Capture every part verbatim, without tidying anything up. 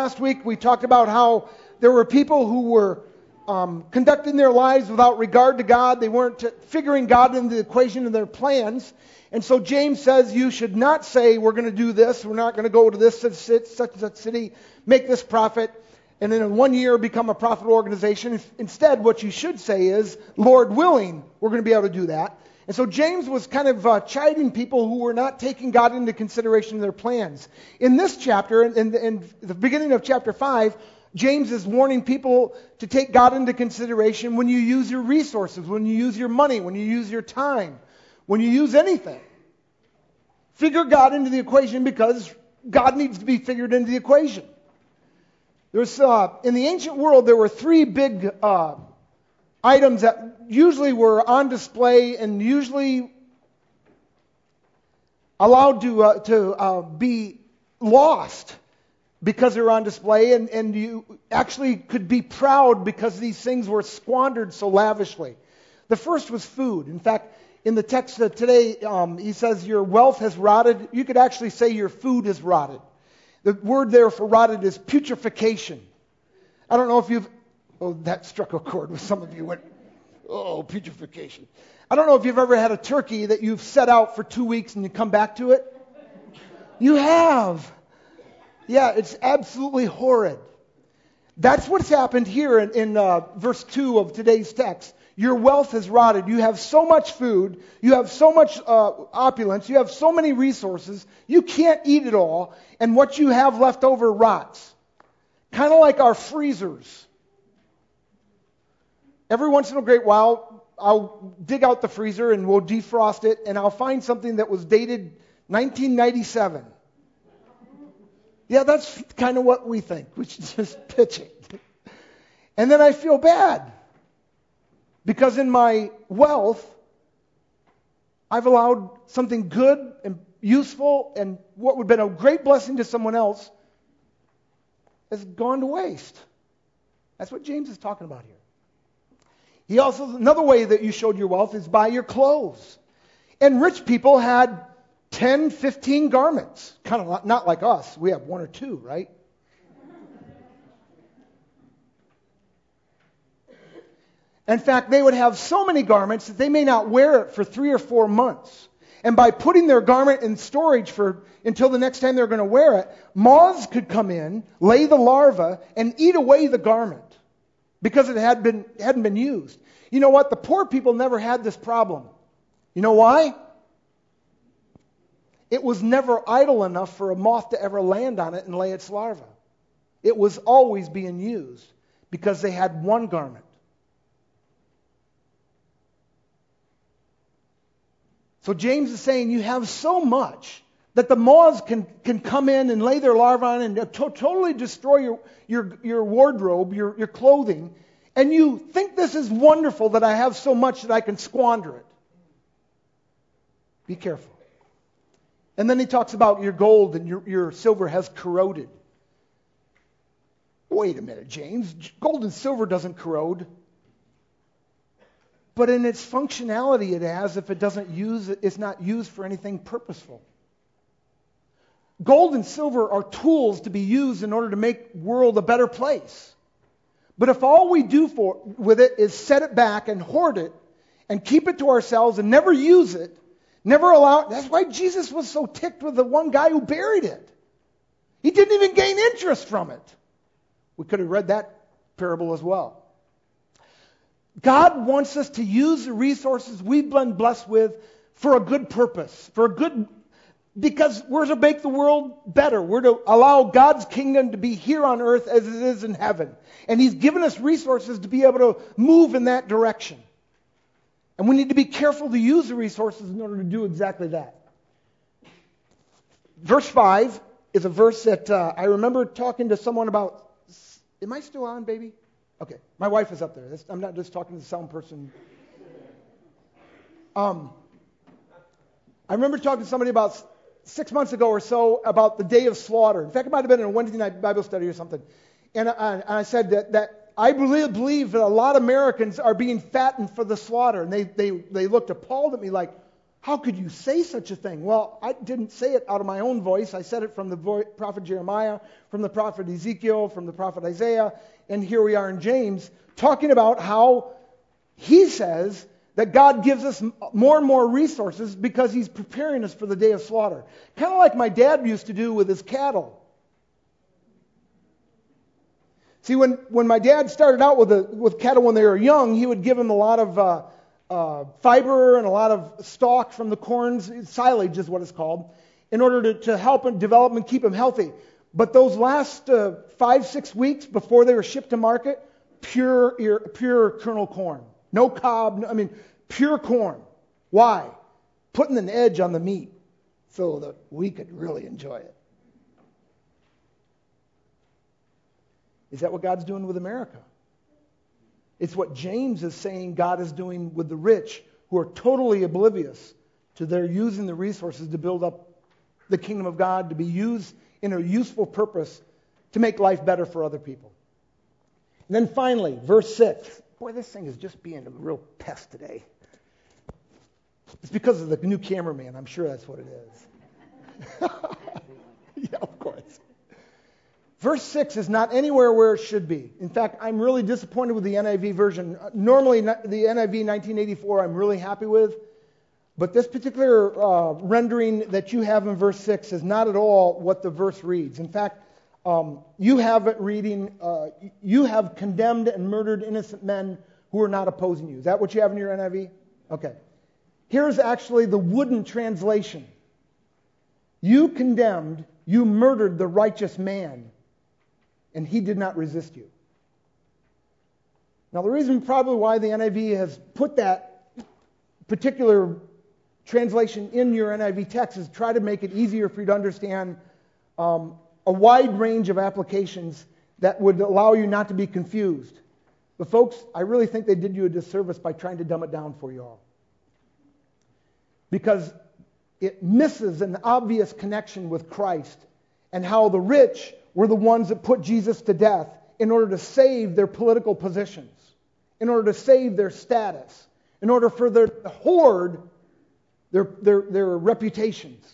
last week, we talked about how there were people who were um, conducting their lives without regard to God. They weren't figuring God into the equation of their plans. And so James says you should not say, we're going to do this, we're not going to go to this such, such and such city, make this profit, and then in one year become a profitable organization. Instead, what you should say is, Lord willing, we're going to be able to do that. And so James was kind of uh, chiding people who were not taking God into consideration in their plans. In this chapter, in, in, in the beginning of chapter five, James is warning people to take God into consideration when you use your resources, when you use your money, when you use your time, when you use anything. Figure God into the equation because God needs to be figured into the equation. There's uh, in the ancient world, there were three big uh, items that usually were on display and usually allowed to uh, to uh, be lost because they were on display, and, and you actually could be proud because these things were squandered so lavishly. The first was food. In fact, in the text today, um, he says your wealth has rotted. You could actually say your food has rotted. The word there for rotted is putrefaction. I don't know if you've... Oh, that struck a chord with some of you. Went, oh, putrefaction. I don't know if you've ever had a turkey that you've set out for two weeks and you come back to it. You have. Yeah, it's absolutely horrid. That's what's happened here in, in uh, verse two of today's text. Your wealth has rotted. You have so much food. You have so much uh, opulence. You have so many resources. You can't eat it all. And what you have left over rots. Kind of like our freezers. Every once in a great while, I'll dig out the freezer and we'll defrost it, and I'll find something that was dated nineteen ninety-seven. Yeah, that's kind of what we think, which is just pitching. And then I feel bad. Because in my wealth, I've allowed something good and useful and what would have been a great blessing to someone else has gone to waste. That's what James is talking about here. He also, another way that you showed your wealth is by your clothes. And rich people had ten, fifteen garments. Kind of not like us. We have one or two, right? In fact, they would have so many garments that they may not wear it for three or four months. And by putting their garment in storage for until the next time they're going to wear it, moths could come in, lay the larva, and eat away the garment because it had been hadn't been used. You know what? The poor people never had this problem. You know why? It was never idle enough for a moth to ever land on it and lay its larva. It was always being used because they had one garment. So James is saying you have so much that the moths can, can come in and lay their larvae on and to- totally destroy your, your, your wardrobe, your, your clothing, and you think this is wonderful that I have so much that I can squander it. Be careful. And then he talks about your gold and your, your silver has corroded. Wait a minute, James. Gold and silver doesn't corrode. But in its functionality it has, if it doesn't use it, it's not used for anything purposeful. Gold and silver are tools to be used in order to make the world a better place. But if all we do for with it is set it back and hoard it and keep it to ourselves and never use it, never allow it, that's why Jesus was so ticked with the one guy who buried it. He didn't even gain interest from it. We could have read that parable as well. God wants us to use the resources we've been blessed with for a good purpose, for a good, because we're to make the world better. We're to allow God's kingdom to be here on earth as it is in heaven. And He's given us resources to be able to move in that direction. And we need to be careful to use the resources in order to do exactly that. Verse five is a verse that uh, I remember talking to someone about. Am I still on, baby? Okay, my wife is up there. That's, I'm not just talking to the sound person. Um, I remember talking to somebody about six months ago or so about the day of slaughter. In fact, it might have been in a Wednesday night Bible study or something. And I, and I said that, that I really believe that a lot of Americans are being fattened for the slaughter. And they, they, they looked appalled at me like, How could you say such a thing? Well, I didn't say it out of my own voice. I said it from the vo- prophet Jeremiah, from the prophet Ezekiel, from the prophet Isaiah, and here we are in James, talking about how he says that God gives us more and more resources because he's preparing us for the day of slaughter. Kind of like my dad used to do with his cattle. See, when, when my dad started out with, a, with cattle when they were young, he would give them a lot of uh, uh, fiber and a lot of stalk from the corns, silage is what it's called, in order to, to help them develop and keep them healthy. But those last uh, five, six weeks before they were shipped to market, pure, ear, pure kernel corn. No cob, I mean, pure corn. Why? Putting an edge on the meat so that we could really enjoy it. Is that what God's doing with America? It's what James is saying God is doing with the rich who are totally oblivious to their using the resources to build up the kingdom of God, to be used in a useful purpose to make life better for other people. And then finally, verse six. Boy, this thing is just being a real pest today. It's because of the new cameraman. I'm sure that's what it is. Yeah, of course. Verse six is not anywhere where it should be. In fact, I'm really disappointed with the N I V version. Normally, the N I V nineteen eighty-four I'm really happy with. But this particular uh, rendering that you have in verse six is not at all what the verse reads. In fact, um, you have it reading, uh, you have condemned and murdered innocent men who are not opposing you. Is that what you have in your N I V? Okay. Here's actually the wooden translation. You condemned, you murdered the righteous man, and he did not resist you. Now, the reason probably why the N I V has put that particular translation in your N I V text is try to make it easier for you to understand um, a wide range of applications that would allow you not to be confused. But folks, I really think they did you a disservice by trying to dumb it down for you all. Because it misses an obvious connection with Christ and how the rich were the ones that put Jesus to death in order to save their political positions, in order to save their status, in order for their to hoard their, their, their reputations.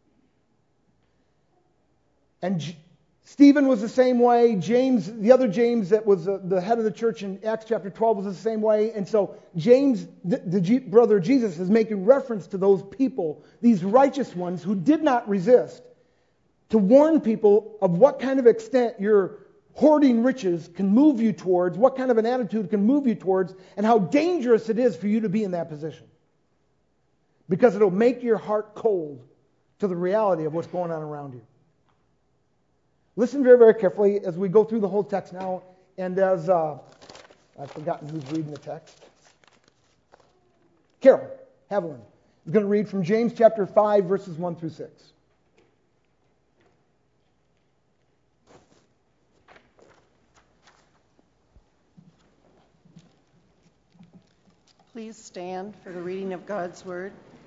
And J- Stephen was the same way. James, the other James that was uh, the head of the church in Acts chapter twelve was the same way. And so James, the, the G- brother of Jesus, is making reference to those people, these righteous ones who did not resist, to warn people of what kind of extent your hoarding riches can move you towards, what kind of an attitude can move you towards, and how dangerous it is for you to be in that position. Because it'll make your heart cold to the reality of what's going on around you. Listen very, very carefully as we go through the whole text now, and as uh, I've forgotten who's reading the text. Carol Haviland is going to read from James chapter five, verses one through six. Please stand for the reading of God's Word.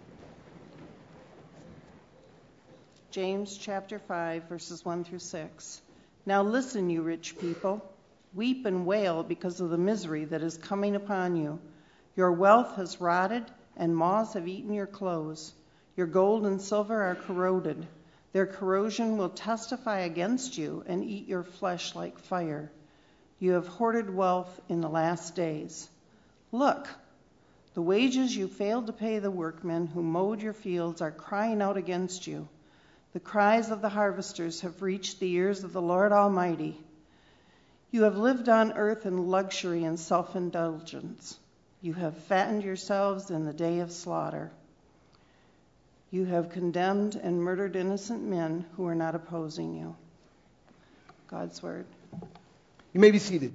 James chapter five, verses one through six. Now listen, you rich people. Weep and wail because of the misery that is coming upon you. Your wealth has rotted, and moths have eaten your clothes. Your gold and silver are corroded. Their corrosion will testify against you and eat your flesh like fire. You have hoarded wealth in the last days. Look, the wages you failed to pay the workmen who mowed your fields are crying out against you. The cries of the harvesters have reached the ears of the Lord Almighty. You have lived on earth in luxury and self-indulgence. You have fattened yourselves in the day of slaughter. You have condemned and murdered innocent men who are not opposing you. God's Word. You may be seated.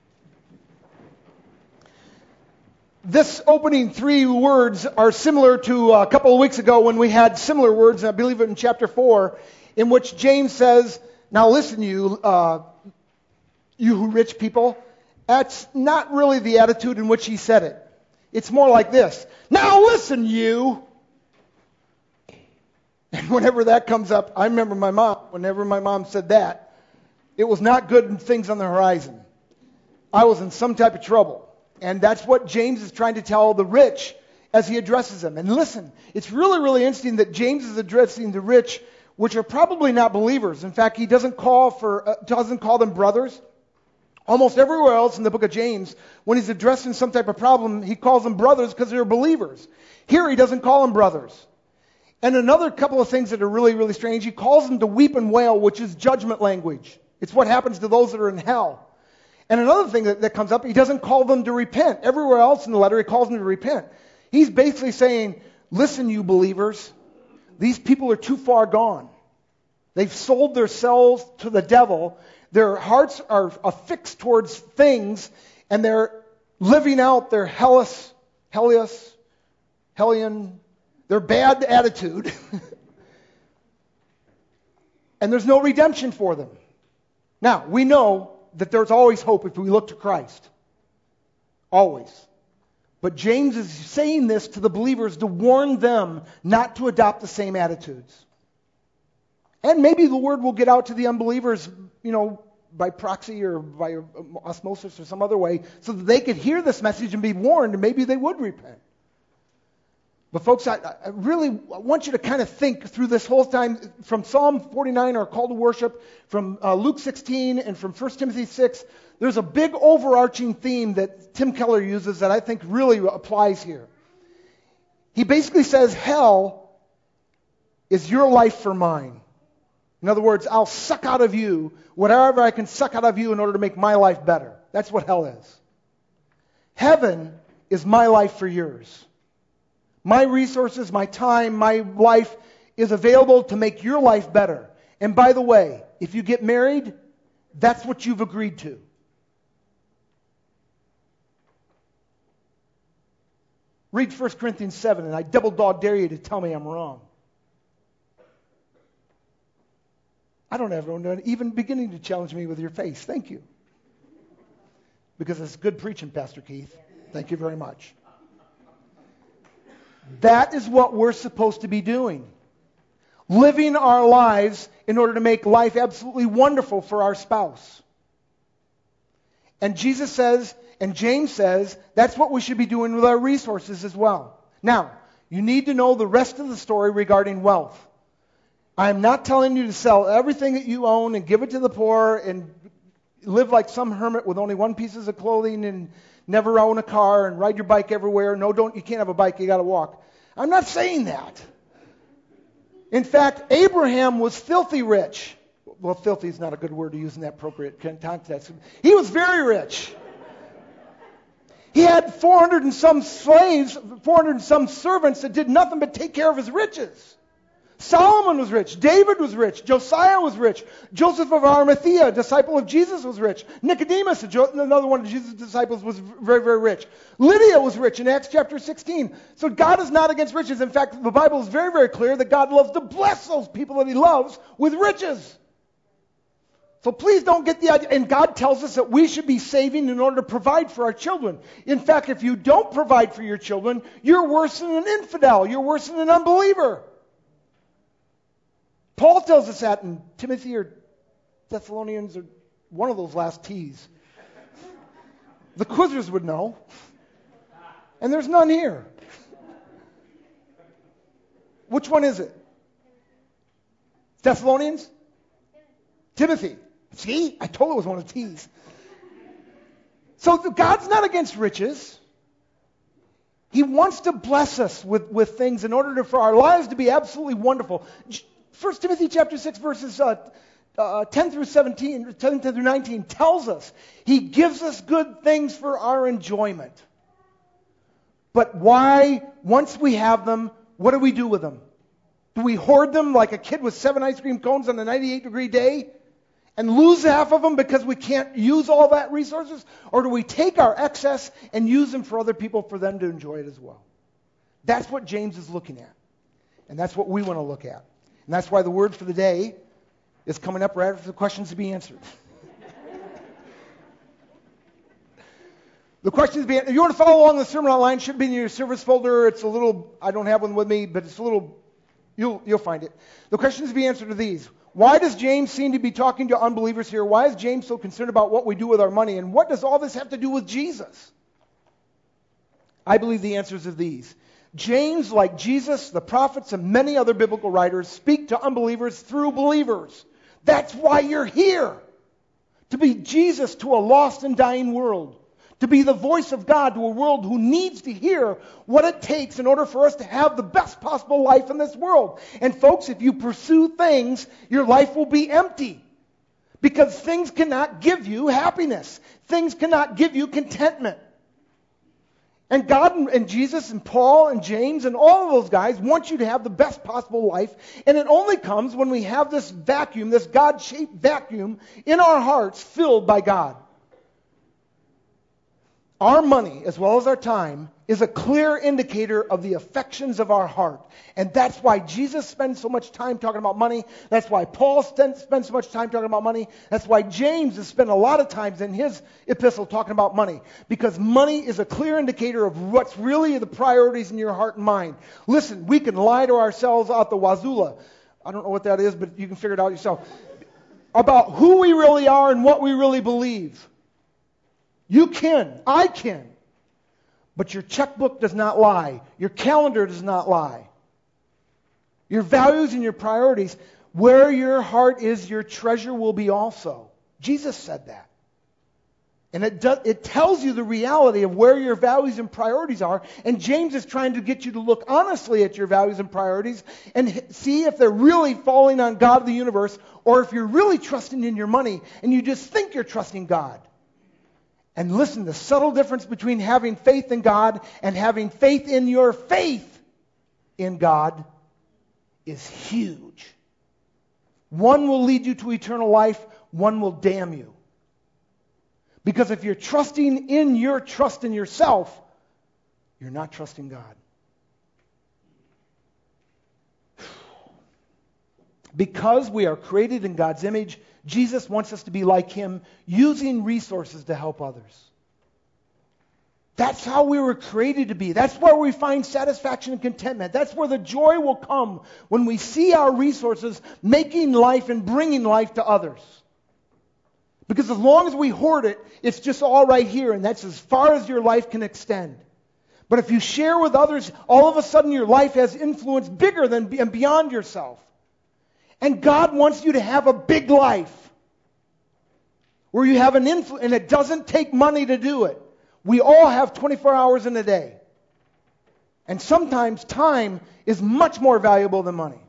This opening three words are similar to a couple of weeks ago when we had similar words, I believe in chapter four, in which James says, now listen, you, uh, you who rich people. That's not really the attitude in which he said it. It's more like this. Now listen, you. And whenever that comes up, I remember my mom, whenever my mom said that, it was not good things on the horizon. I was in some type of trouble. And that's what James is trying to tell the rich as he addresses them. And listen, it's really, really interesting that James is addressing the rich, which are probably not believers. In fact, he doesn't call for uh, doesn't call them brothers. Almost everywhere else in the book of James, when he's addressing some type of problem, he calls them brothers because they're believers. Here he doesn't call them brothers. And another couple of things that are really, really strange, he calls them to weep and wail, which is judgment language. It's what happens to those that are in hell. And another thing that, that comes up, he doesn't call them to repent. Everywhere else in the letter, he calls them to repent. He's basically saying, listen, you believers, these people are too far gone. They've sold their souls to the devil. Their hearts are affixed towards things, and they're living out their hellish, hellish, hellion, their bad attitude. And there's no redemption for them. Now, we know that there's always hope if we look to Christ. Always. But James is saying this to the believers to warn them not to adopt the same attitudes. And maybe the word will get out to the unbelievers, you know, by proxy or by osmosis or some other way, so that they could hear this message and be warned, and maybe they would repent. But folks, I, I really want you to kind of think through this whole time, from Psalm forty-nine, our call to worship, from uh, Luke sixteen, and from First Timothy six. There's a big overarching theme that Tim Keller uses that I think really applies here. He basically says, hell is your life for mine. In other words, I'll suck out of you whatever I can suck out of you in order to make my life better. That's what hell is. Heaven is my life for yours. My resources, my time, my life is available to make your life better. And by the way, if you get married, that's what you've agreed to. Read First Corinthians seven, and I double dog dare you to tell me I'm wrong. I don't have anyone even beginning to challenge me with your face. Thank you. Because it's good preaching, Pastor Keith. Thank you very much. That is what we're supposed to be doing. Living our lives in order to make life absolutely wonderful for our spouse. And Jesus says, and James says, that's what we should be doing with our resources as well. Now, you need to know the rest of the story regarding wealth. I'm not telling you to sell everything that you own and give it to the poor and live like some hermit with only one piece of clothing and never own a car and ride your bike everywhere. No, don't. You can't have a bike. You got to walk. I'm not saying that. In fact, Abraham was filthy rich. Well, filthy is not a good word to use in that appropriate context. He was very rich. He had four hundred and some slaves, four hundred and some servants that did nothing but take care of his riches. Solomon was rich. David was rich. Josiah was rich. Joseph of Arimathea, a disciple of Jesus, was rich. Nicodemus, another one of Jesus' disciples, was very, very rich. Lydia was rich in Acts chapter sixteen. So God is not against riches. In fact, the Bible is very, very clear that God loves to bless those people that He loves with riches. So please don't get the idea. And God tells us that we should be saving in order to provide for our children. In fact, if you don't provide for your children, you're worse than an infidel. You're worse than an unbeliever. Paul tells us that in Timothy or Thessalonians or one of those last T's. The quizzers would know. And there's none here. Which one is it? Thessalonians? Timothy. See? I told it was one of the T's. So God's not against riches. He wants to bless us with, with things in order to, for our lives to be absolutely wonderful. First Timothy chapter six, verses uh, uh, ten through seventeen, ten through nineteen tells us He gives us good things for our enjoyment. But why, once we have them, what do we do with them? Do we hoard them like a kid with seven ice cream cones on a ninety-eight degree day and lose half of them because we can't use all that resources? Or do we take our excess and use them for other people for them to enjoy it as well? That's what James is looking at. And that's what we want to look at. And that's why the word for the day is coming up right after the questions to be answered. The questions to be answered. If you want to follow along the sermon online, it should be in your service folder. It's a little, I don't have one with me, but it's a little, you'll, you'll find it. The questions to be answered are these. Why does James seem to be talking to unbelievers here? Why is James so concerned about what we do with our money? And what does all this have to do with Jesus? I believe the answers are these. James, like Jesus, the prophets, and many other biblical writers, speak to unbelievers through believers. That's why you're here. To be Jesus to a lost and dying world. To be the voice of God to a world who needs to hear what it takes in order for us to have the best possible life in this world. And folks, if you pursue things, your life will be empty. Because things cannot give you happiness. Things cannot give you contentment. And God and, and Jesus and Paul and James and all of those guys want you to have the best possible life. And it only comes when we have this vacuum, this God-shaped vacuum in our hearts filled by God. Our money, as well as our time, is a clear indicator of the affections of our heart. And that's why Jesus spends so much time talking about money. That's why Paul spends so much time talking about money. That's why James has spent a lot of times in his epistle talking about money. Because money is a clear indicator of what's really the priorities in your heart and mind. Listen, we can lie to ourselves out the wazula. I don't know what that is, but you can figure it out yourself. About who we really are and what we really believe. You can. I can. But your checkbook does not lie. Your calendar does not lie. Your values and your priorities, where your heart is, your treasure will be also. Jesus said that. And it does, it tells you the reality of where your values and priorities are. And James is trying to get you to look honestly at your values and priorities and see if they're really falling on God of the universe or if you're really trusting in your money and you just think you're trusting God. And listen, the subtle difference between having faith in God and having faith in your faith in God is huge. One will lead you to eternal life, one will damn you. Because if you're trusting in your trust in yourself, you're not trusting God. Because we are created in God's image, Jesus wants us to be like Him, using resources to help others. That's how we were created to be. That's where we find satisfaction and contentment. That's where the joy will come when we see our resources making life and bringing life to others. Because as long as we hoard it, it's just all right here, and that's as far as your life can extend. But if you share with others, all of a sudden your life has influence bigger than and beyond yourself. And God wants you to have a big life where you have an influence, and it doesn't take money to do it. We all have twenty-four hours in a day. And sometimes time is much more valuable than money.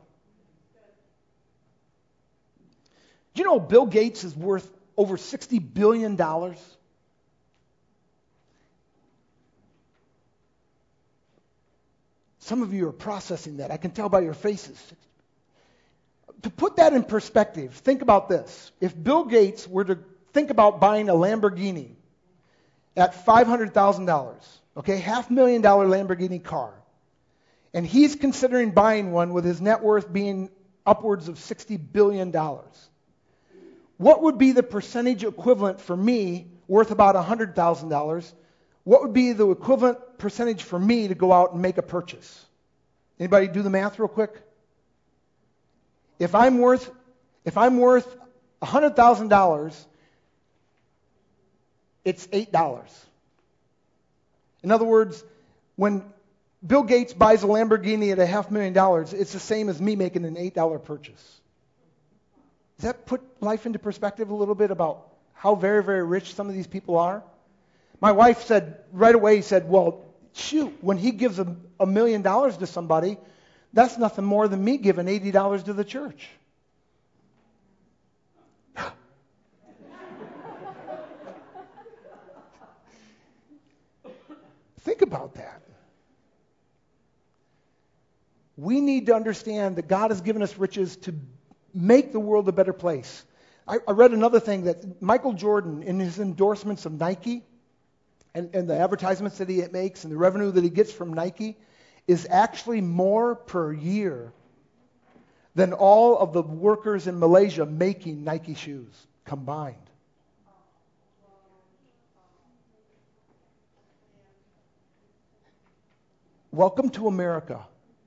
Do you know Bill Gates is worth over sixty billion dollars? Some of you are processing that. I can tell by your faces. To put that in perspective, think about this. If Bill Gates were to think about buying a Lamborghini at five hundred thousand dollars, okay, half million dollar Lamborghini car, and he's considering buying one with his net worth being upwards of sixty billion dollars, what would be the percentage equivalent for me, worth about one hundred thousand dollars? What would be the equivalent percentage for me to go out and make a purchase? Anybody do the math real quick? If I'm worth, if I'm worth one hundred thousand dollars, it's eight dollars. In other words, when Bill Gates buys a Lamborghini at a half million dollars, it's the same as me making an eight dollar purchase. Does that put life into perspective a little bit about how very, very rich some of these people are? My wife said, right away, said, well, shoot, when he gives a, a million dollars to somebody, that's nothing more than me giving eighty dollars to the church. Think about that. We need to understand that God has given us riches to make the world a better place. I, I read another thing that Michael Jordan, in his endorsements of Nike and, and the advertisements that he makes and the revenue that he gets from Nike, is actually more per year than all of the workers in Malaysia making Nike shoes combined. Welcome to America.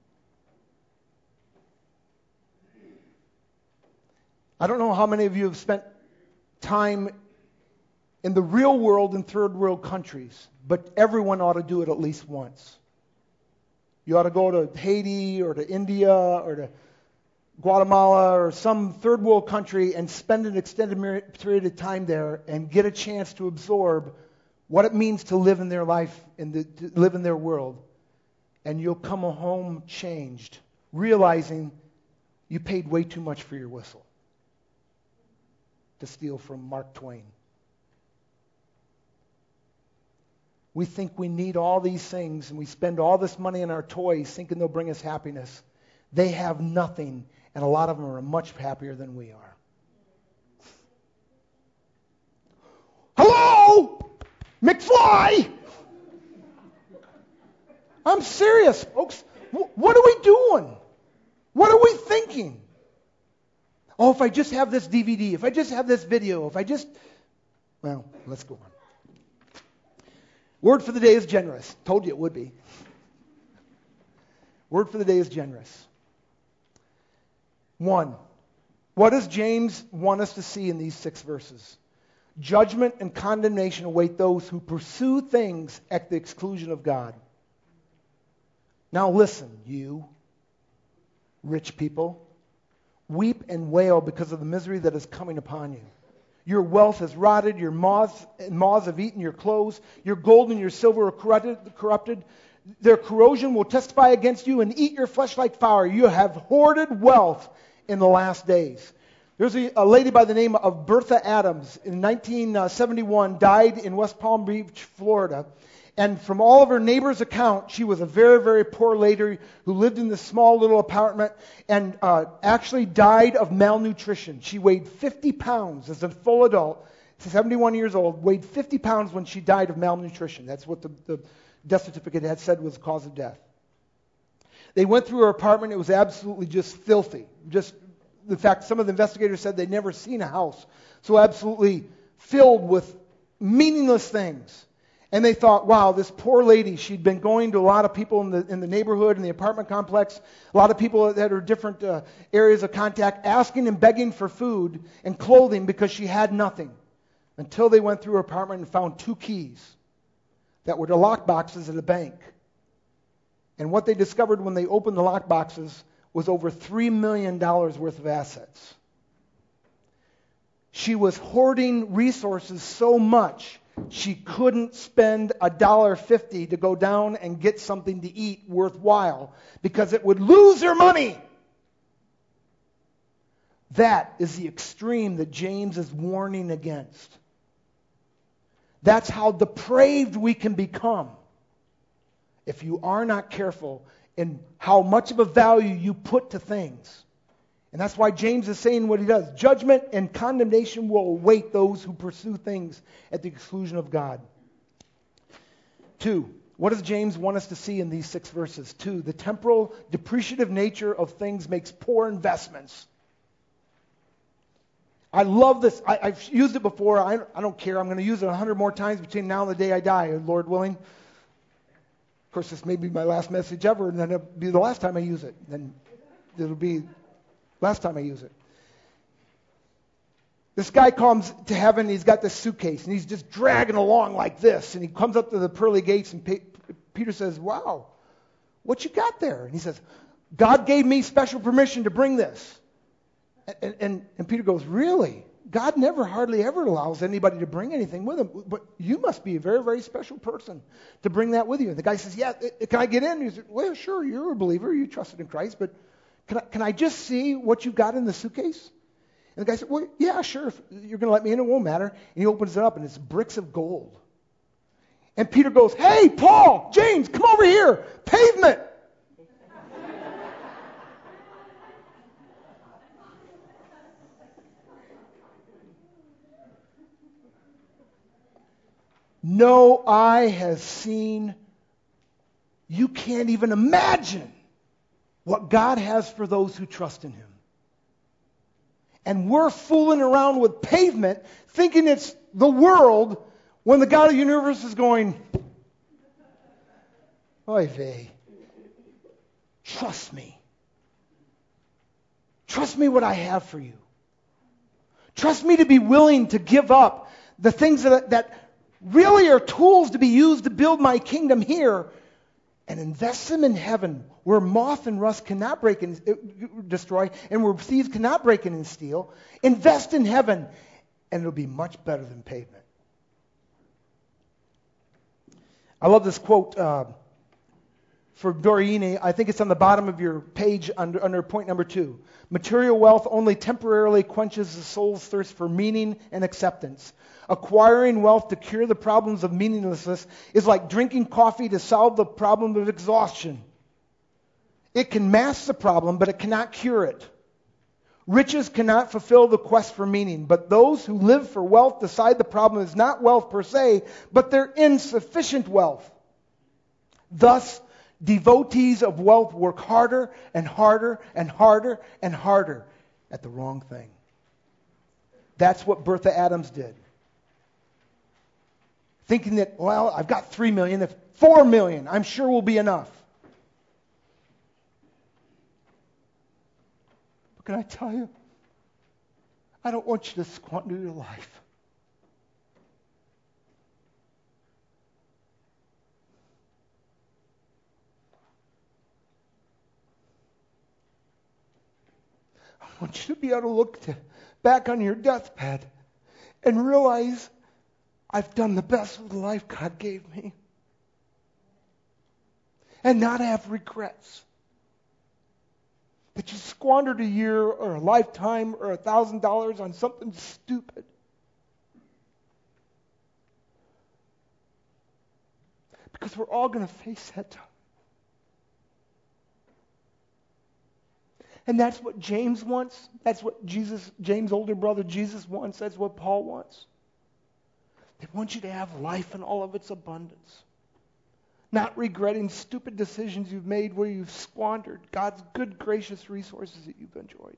I don't know how many of you have spent time in the real world in third world countries, but everyone ought to do it at least once. You ought to go to Haiti or to India or to Guatemala or some third world country and spend an extended period of time there and get a chance to absorb what it means to live in their life, and to live in their world. And you'll come home changed, realizing you paid way too much for your whistle. To steal from Mark Twain. We think we need all these things, and we spend all this money on our toys thinking they'll bring us happiness. They have nothing, and a lot of them are much happier than we are. Hello? McFly! I'm serious, folks. What are we doing? What are we thinking? Oh, if I just have this D V D, if I just have this video, if I just... Well, let's go on. Word for the day is generous. Told you it would be. Word for the day is generous. One, what does James want us to see in these six verses? Judgment and condemnation await those who pursue things at the exclusion of God. Now listen, you rich people, weep and wail because of the misery that is coming upon you. Your wealth has rotted, your moths, moths have eaten your clothes, your gold and your silver are corrupted, corrupted. Their corrosion will testify against you and eat your flesh like fire. You have hoarded wealth in the last days. There's a, a lady by the name of Bertha Adams in nineteen seventy-one, died in West Palm Beach, Florida. And from all of her neighbors' account, she was a very, very poor lady who lived in this small little apartment and uh, actually died of malnutrition. She weighed fifty pounds as a full adult, seventy-one years old, weighed fifty pounds when she died of malnutrition. That's what the, the death certificate had said was the cause of death. They went through her apartment. It was absolutely just filthy. Just, in fact, some of the investigators said they'd never seen a house so absolutely filled with meaningless things. And they thought, wow, this poor lady, she'd been going to a lot of people in the in the neighborhood, in the apartment complex, a lot of people that are different uh, areas of contact, asking and begging for food and clothing because she had nothing. Until they went through her apartment and found two keys that were the lock boxes at a bank. And what they discovered when they opened the lock boxes was over three million dollars worth of assets. She was hoarding resources so much she couldn't spend a dollar fifty to go down and get something to eat worthwhile because it would lose her money. That is the extreme that James is warning against. That's how depraved we can become if you are not careful in how much of a value you put to things. And that's why James is saying what he does. Judgment and condemnation will await those who pursue things at the exclusion of God. Two, what does James want us to see in these six verses? Two, the temporal, depreciative nature of things makes poor investments. I love this. I, I've used it before. I, I don't care. I'm going to use it a hundred more times between now and the day I die, Lord willing. Of course, this may be my last message ever, and then it'll be the last time I use it. Then it'll be last time I use it. This guy comes to heaven, he's got this suitcase, and he's just dragging along like this, and he comes up to the pearly gates, and Pe- Peter says, wow, what you got there? And he says, God gave me special permission to bring this. And, and, and Peter goes, really? God never hardly ever allows anybody to bring anything with him, but you must be a very, very special person to bring that with you. And the guy says, yeah, can I get in? He says, well, sure, you're a believer, you trusted in Christ, but Can I, can I just see what you got in the suitcase? And the guy said, well, yeah, sure. If you're going to let me in, it won't matter. And he opens it up, and it's bricks of gold. And Peter goes, hey, Paul, James, come over here. Pavement. No eye has seen. You can't even imagine what God has for those who trust in Him. And we're fooling around with pavement, thinking it's the world, when the God of the universe is going, oy vey, trust me. Trust me what I have for you. Trust me to be willing to give up the things that, that really are tools to be used to build my kingdom here, and invest them in heaven where moth and rust cannot break and uh, destroy, and where thieves cannot break in and steal. Invest in heaven, and it'll be much better than pavement. I love this quote uh, for Dorine. I think it's on the bottom of your page under, under point number two. Material wealth only temporarily quenches the soul's thirst for meaning and acceptance. Acquiring wealth to cure the problems of meaninglessness is like drinking coffee to solve the problem of exhaustion. It can mask the problem, but it cannot cure it. Riches cannot fulfill the quest for meaning, but those who live for wealth decide the problem is not wealth per se, but their insufficient wealth. Thus, devotees of wealth work harder and harder and harder and harder at the wrong thing. That's what Bertha Adams did. Thinking that, well, I've got three million, if four million, I'm sure will be enough. But can I tell you, I don't want you to squander your life. I want you to be able to look to, back on your deathbed and realize I've done the best with the life God gave me. And not have regrets. That you squandered a year or a lifetime or a thousand dollars on something stupid. Because we're all going to face that time. And that's what James wants. That's what Jesus, James' older brother Jesus wants. That's what Paul wants. They want you to have life in all of its abundance. Not regretting stupid decisions you've made where you've squandered God's good, gracious resources that you've enjoyed.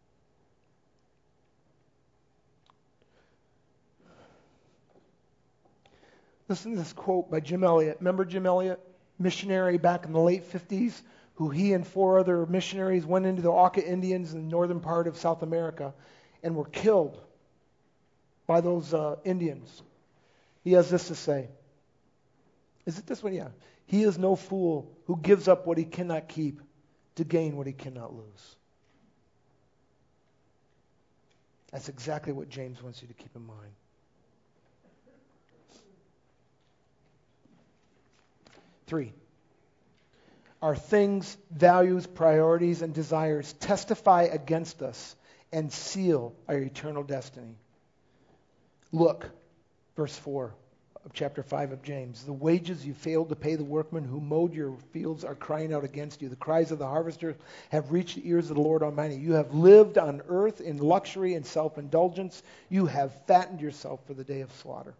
Listen to this quote by Jim Elliot. Remember Jim Elliot? Missionary back in the late fifties, who he and four other missionaries went into the Auca Indians in the northern part of South America and were killed by those uh, Indians. He has this to say. Is it this one? Yeah. He is no fool who gives up what he cannot keep to gain what he cannot lose. That's exactly what James wants you to keep in mind. Three. Our things, values, priorities, and desires testify against us and seal our eternal destiny. Look, verse four of chapter five of James. The wages you failed to pay the workmen who mowed your fields are crying out against you. The cries of the harvester have reached the ears of the Lord Almighty. You have lived on earth in luxury and self-indulgence. You have fattened yourself for the day of slaughter.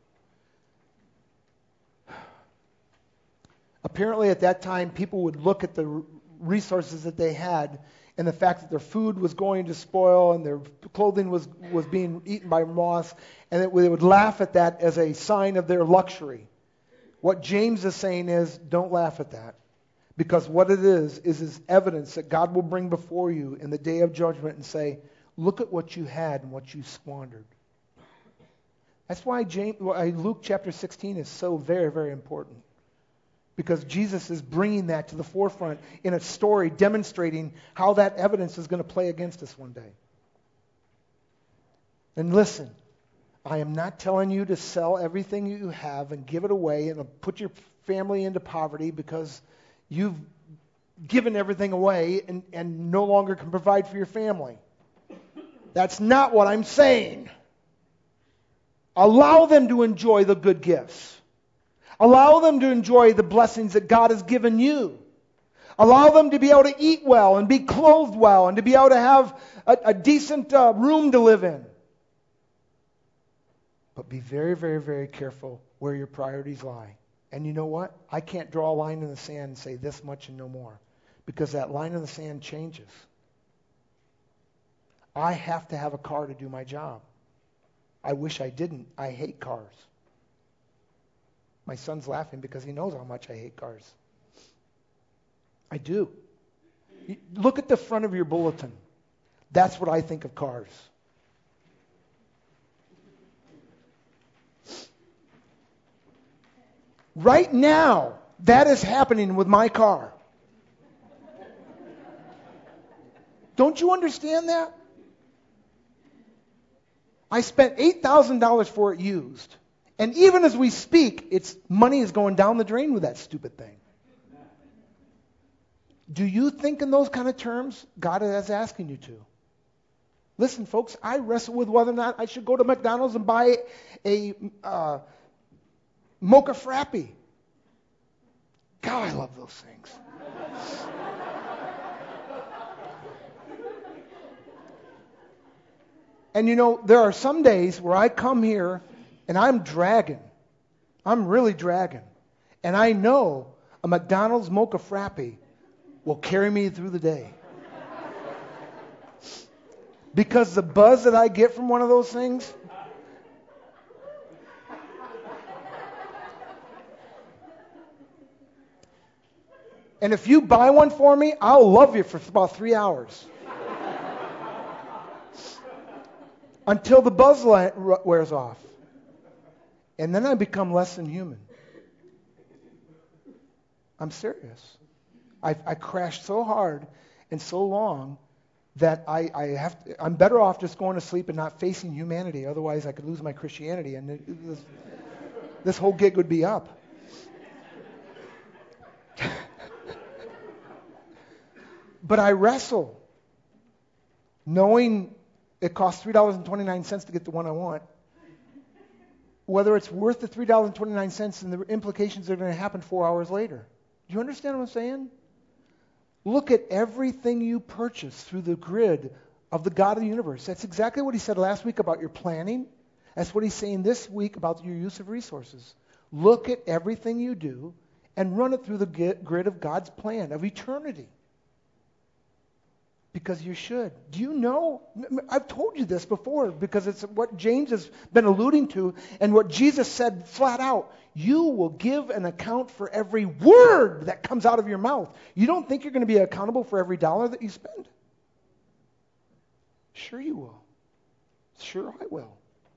Apparently at that time, people would look at the resources that they had and the fact that their food was going to spoil and their clothing was, was being eaten by moths, and that they would laugh at that as a sign of their luxury. What James is saying is, don't laugh at that. Because what it is, is is evidence that God will bring before you in the day of judgment and say, look at what you had and what you squandered. That's why James, why Luke chapter sixteen is so very, very important. Because Jesus is bringing that to the forefront in a story demonstrating how that evidence is going to play against us one day. And listen, I am not telling you to sell everything you have and give it away and put your family into poverty because you've given everything away and, and no longer can provide for your family. That's not what I'm saying. Allow them to enjoy the good gifts. Allow them to enjoy the blessings that God has given you. Allow them to be able to eat well and be clothed well and to be able to have a, a decent uh, room to live in. But be very, very, very careful where your priorities lie. And you know what? I can't draw a line in the sand and say this much and no more. Because that line in the sand changes. I have to have a car to do my job. I wish I didn't. I hate cars. My son's laughing because he knows how much I hate cars. I do. Look at the front of your bulletin. That's what I think of cars. Right now, That is happening with my car. Don't you understand that? I spent eight thousand dollars for it used. And even as we speak, its money is going down the drain with that stupid thing. Do you think in those kind of terms? God is asking you to. Listen, folks, I wrestle with whether or not I should go to McDonald's and buy a uh, mocha frappe. God, I love those things. And you know, there are some days where I come here and I'm dragging. I'm really dragging. And I know a McDonald's mocha frappe will carry me through the day. Because the buzz that I get from one of those things, and if you buy one for me, I'll love you for about three hours. Until the buzz light wears off. And then I become less than human. I'm serious. I, I crashed so hard and so long that I, I have to, I'm better off just going to sleep and not facing humanity. Otherwise, I could lose my Christianity, and it, this, this whole gig would be up. But I wrestle, knowing it costs three dollars and twenty-nine cents to get the one I want, whether it's worth the three dollars and twenty-nine cents and the implications that are going to happen four hours later. Do you understand what I'm saying? Look at everything you purchase through the grid of the God of the universe. That's exactly what he said last week about your planning. That's what he's saying this week about your use of resources. Look at everything you do and run it through the grid of God's plan of eternity. Because you should. Do you know? I've told you this before because it's what James has been alluding to and what Jesus said flat out. You will give an account for every word that comes out of your mouth. You don't think you're going to be accountable for every dollar that you spend? Sure you will. Sure I will.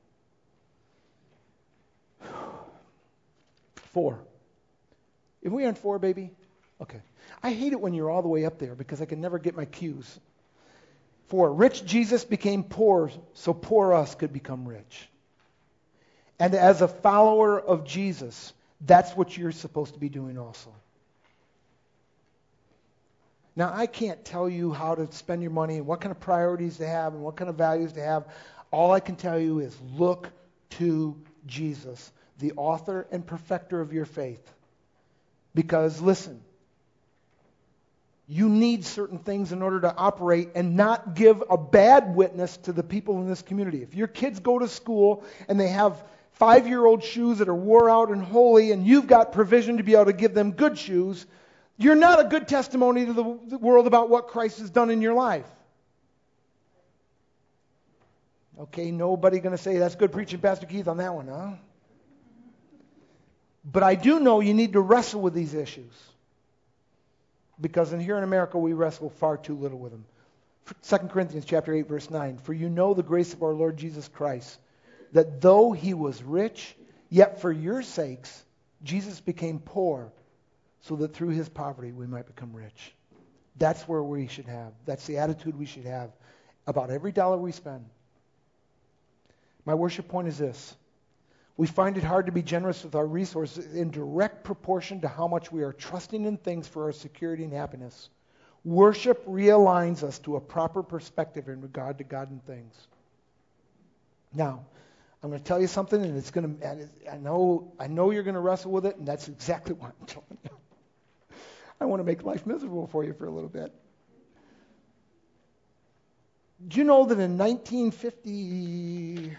Four. If we on four, baby? Okay. I hate it when you're all the way up there because I can never get my cues. For rich Jesus became poor so poor us could become rich. And as a follower of Jesus, that's what you're supposed to be doing also. Now, I can't tell you how to spend your money and what kind of priorities to have and what kind of values to have. All I can tell you is look to Jesus, the author and perfecter of your faith. Because, listen, you need certain things in order to operate and not give a bad witness to the people in this community. If your kids go to school and they have five-year-old shoes that are wore out and holey and you've got provision to be able to give them good shoes, you're not a good testimony to the world about what Christ has done in your life. Okay, nobody going to say, that's good preaching, Pastor Keith, on that one, huh? But I do know you need to wrestle with these issues. Because in here in America, we wrestle far too little with them. Second Corinthians chapter eight, verse nine. For you know the grace of our Lord Jesus Christ, that though he was rich, yet for your sakes, Jesus became poor, so that through his poverty we might become rich. That's where we should have. That's the attitude we should have about every dollar we spend. My worship point is this. We find it hard to be generous with our resources in direct proportion to how much we are trusting in things for our security and happiness. Worship realigns us to a proper perspective in regard to God and things. Now, I'm going to tell you something, and it's going to. I know, I know you're going to wrestle with it, and that's exactly what I'm telling you. I want to make life miserable for you for a little bit. Do you know that in nineteen fifty-three?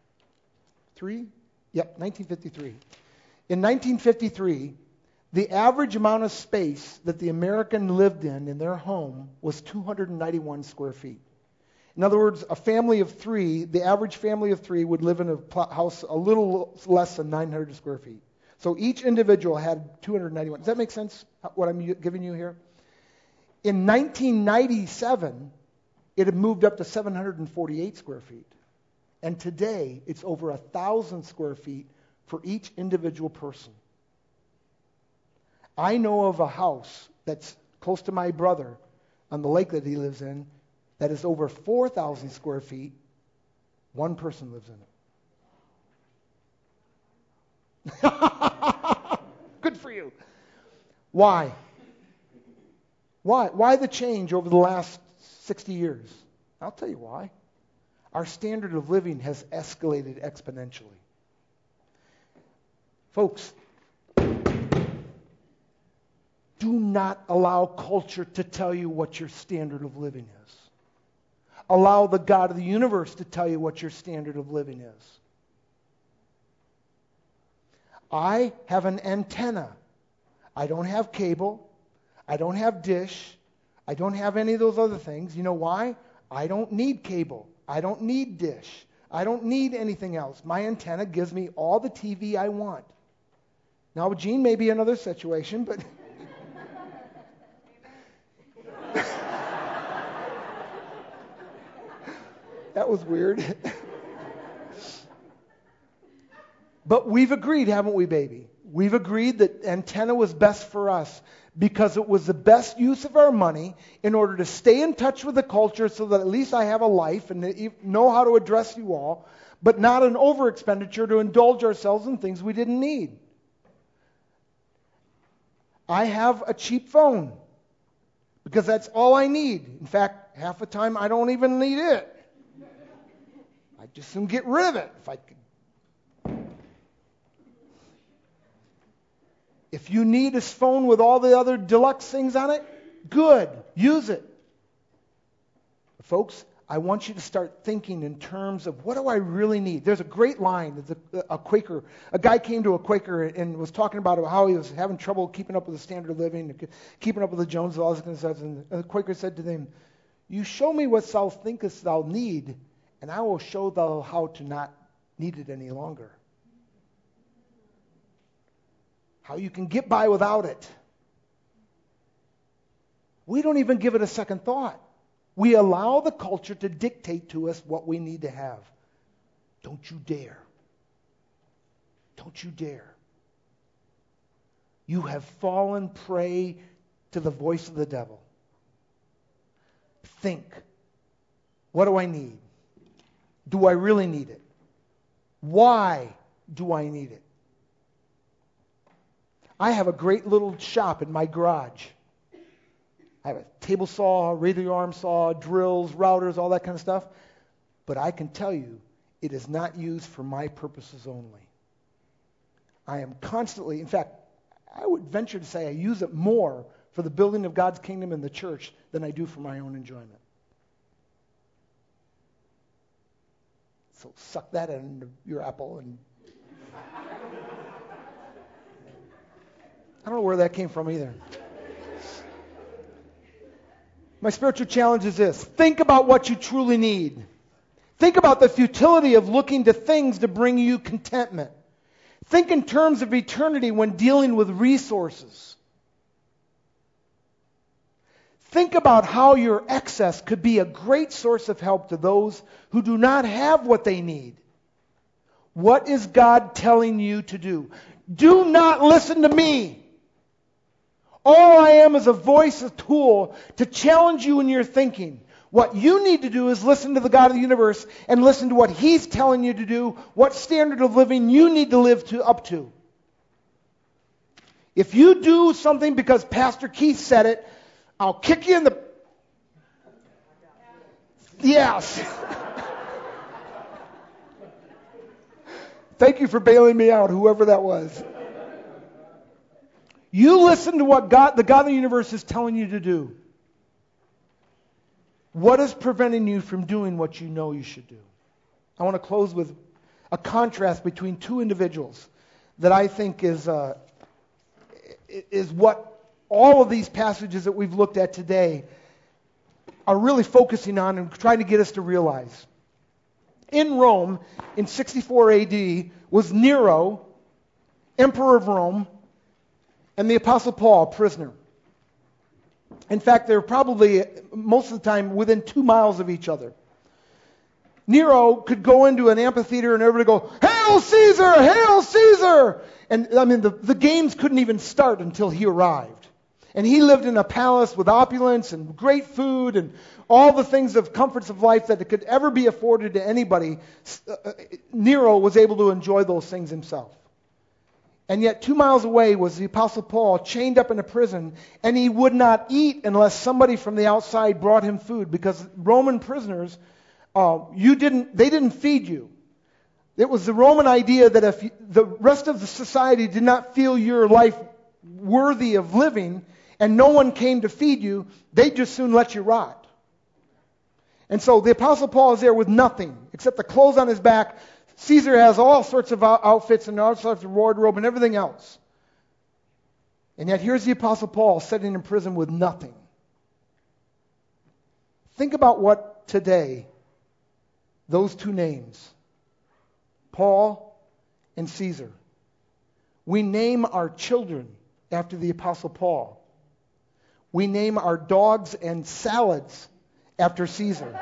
Yep, nineteen fifty-three. In nineteen fifty-three, the average amount of space that the American lived in in their home was two hundred ninety-one square feet. In other words, a family of three, the average family of three would live in a pl- house a little less than nine hundred square feet. So each individual had two hundred ninety-one. Does that make sense, what I'm giving you here? In nineteen ninety-seven, it had moved up to seven hundred forty-eight square feet. And today, it's over one thousand square feet for each individual person. I know of a house that's close to my brother on the lake that he lives in that is over four thousand square feet. One person lives in it. Good for you. Why? Why? Why the change over the last sixty years? I'll tell you why. Our standard of living has escalated exponentially. Folks, do not allow culture to tell you what your standard of living is. Allow the God of the universe to tell you what your standard of living is. I have an antenna. I don't have cable. I don't have dish. I don't have any of those other things. You know why? I don't need cable. I don't need dish. I don't need anything else. My antenna gives me all the T V I want. Now, Gene may be another situation, but... That was weird. But we've agreed, haven't we, baby? We've agreed that antenna was best for us because it was the best use of our money in order to stay in touch with the culture so that at least I have a life and know how to address you all, but not an over expenditure to indulge ourselves in things we didn't need. I have a cheap phone because that's all I need. In fact, half the time I don't even need it. I just soon get rid of it if I could. If you need a phone with all the other deluxe things on it, good, use it. Folks, I want you to start thinking in terms of what do I really need? There's a great line. There's a, a Quaker, a guy came to a Quaker and was talking about how he was having trouble keeping up with the standard of living, keeping up with the Joneses, all this kind of stuff. And the Quaker said to them, "You show me what thou thinkest thou need, and I will show thou how to not need it any longer." How you can get by without it. We don't even give it a second thought. We allow the culture to dictate to us what we need to have. Don't you dare. Don't you dare. You have fallen prey to the voice of the devil. Think. What do I need? Do I really need it? Why do I need it? I have a great little shop in my garage. I have a table saw, radial arm saw, drills, routers, all that kind of stuff. But I can tell you, it is not used for my purposes only. I am constantly, in fact, I would venture to say I use it more for the building of God's kingdom in the church than I do for my own enjoyment. So suck that into your apple and... I don't know where that came from either. My spiritual challenge is this. Think about what you truly need. Think about the futility of looking to things to bring you contentment. Think in terms of eternity when dealing with resources. Think about how your excess could be a great source of help to those who do not have what they need. What is God telling you to do? Do not listen to me. All I am is a voice, a tool to challenge you in your thinking. What you need to do is listen to the God of the universe and listen to what He's telling you to do, what standard of living you need to live to, up to. If you do something because Pastor Keith said it, I'll kick you in the... Yes. Thank you for bailing me out, whoever that was. You listen to what God, the God of the universe is telling you to do. What is preventing you from doing what you know you should do? I want to close with a contrast between two individuals that I think is, uh, is what all of these passages that we've looked at today are really focusing on and trying to get us to realize. In Rome, in sixty-four A D, was Nero, emperor of Rome, and the Apostle Paul, a prisoner. In fact, they were probably, most of the time, within two miles of each other. Nero could go into an amphitheater and everybody go, "Hail Caesar! Hail Caesar!" And I mean, the, the games couldn't even start until he arrived. And he lived in a palace with opulence and great food and all the things of comforts of life that could ever be afforded to anybody. Nero was able to enjoy those things himself. And yet two miles away was the Apostle Paul, chained up in a prison, and he would not eat unless somebody from the outside brought him food, because Roman prisoners, uh, you didn't, they didn't feed you. It was the Roman idea that if you, the rest of the society did not feel your life worthy of living, and no one came to feed you, they'd just soon let you rot. And so the Apostle Paul is there with nothing except the clothes on his back. Caesar has all sorts of outfits and all sorts of wardrobe and everything else. And yet here's the Apostle Paul sitting in prison with nothing. Think about what today, those two names, Paul and Caesar. We name our children after the Apostle Paul. We name our dogs and salads after Caesar.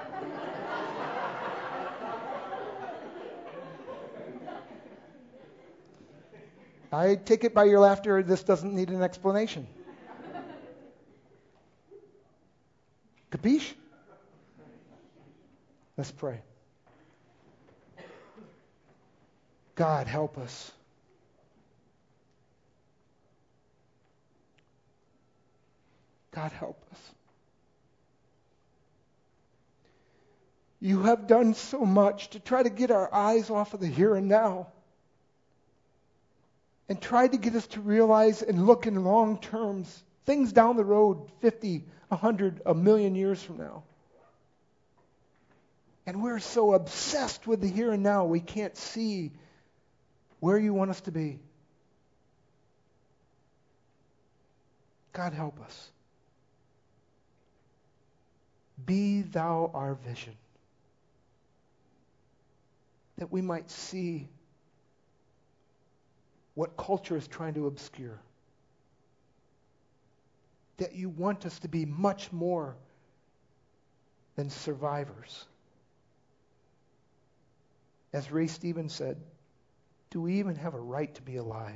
I take it by your laughter, this doesn't need an explanation. Capiche? Let's pray. God, help us. God, help us. You have done so much to try to get our eyes off of the here and now, and tried to get us to realize and look in long terms, things down the road, fifty, a hundred, a million years from now. And we're so obsessed with the here and now, we can't see where you want us to be. God, help us. Be thou our vision, that we might see what culture is trying to obscure. That you want us to be much more than survivors. As Ray Stevens said, do we even have a right to be alive?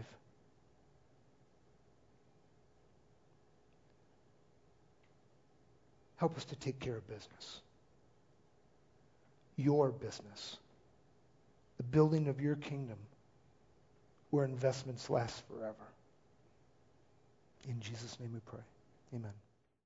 Help us to take care of business. Your business. The building of your kingdom, where investments last forever. In Jesus' name we pray. Amen.